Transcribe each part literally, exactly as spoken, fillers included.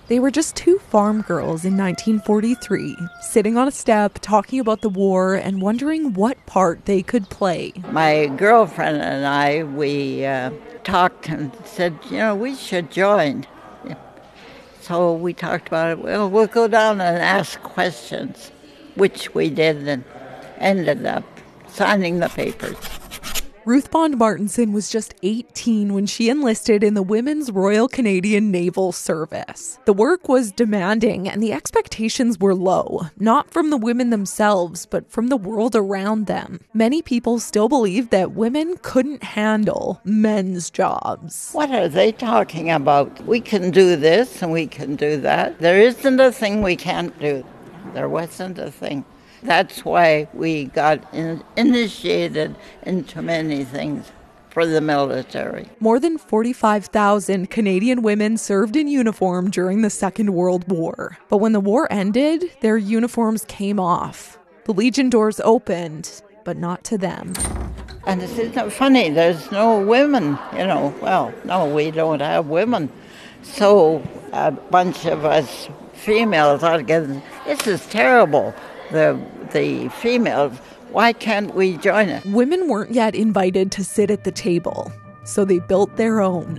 They were just two farm girls in nineteen forty-three, sitting on a step, talking about the war and wondering what part they could play. My girlfriend and I, we uh, talked and said, you know, we should join. So we talked about it. Well, we'll go down and ask questions, which we did and ended up signing the papers. Ruth Bond Martinson was just eighteen when she enlisted in the Women's Royal Canadian Naval Service. The work was demanding and the expectations were low, not from the women themselves, but from the world around them. Many people still believed that women couldn't handle men's jobs. What are they talking about? We can do this and we can do that. There isn't a thing we can't do. There wasn't a thing. That's why we got in, initiated into many things for the military. More than forty-five thousand Canadian women served in uniform during the Second World War. But when the war ended, their uniforms came off. The Legion doors opened, but not to them. And isn't it funny? There's no women, you know. Well, no, we don't have women. So a bunch of us females are getting, this is terrible. The the females, why can't we join it? Women weren't yet invited to sit at the table, so they built their own.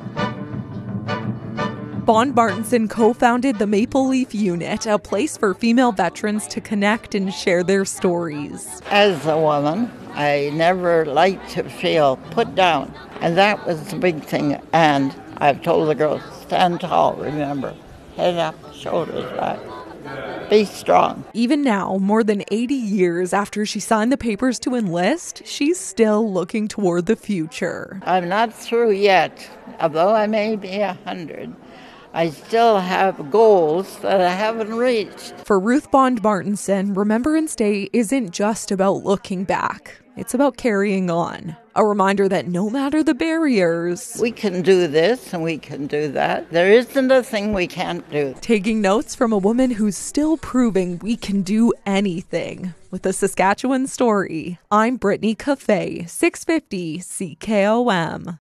Bond Martinson co-founded the Maple Leaf Unit, a place for female veterans to connect and share their stories. As a woman, I never liked to feel put down, and that was the big thing. And I've told the girls, stand tall, remember, head up, shoulders back. Be strong. Even now, more than eighty years after she signed the papers to enlist, she's still looking toward the future. I'm not through yet. Although I may be a hundred, I still have goals that I haven't reached. For Ruth Bond Martinson, Remembrance Day isn't just about looking back. It's about carrying on. A reminder that no matter the barriers, we can do this and we can do that. There isn't a thing we can't do. Taking notes from a woman who's still proving we can do anything. With the Saskatchewan Story, I'm Brittany Cafe, six fifty C K O M.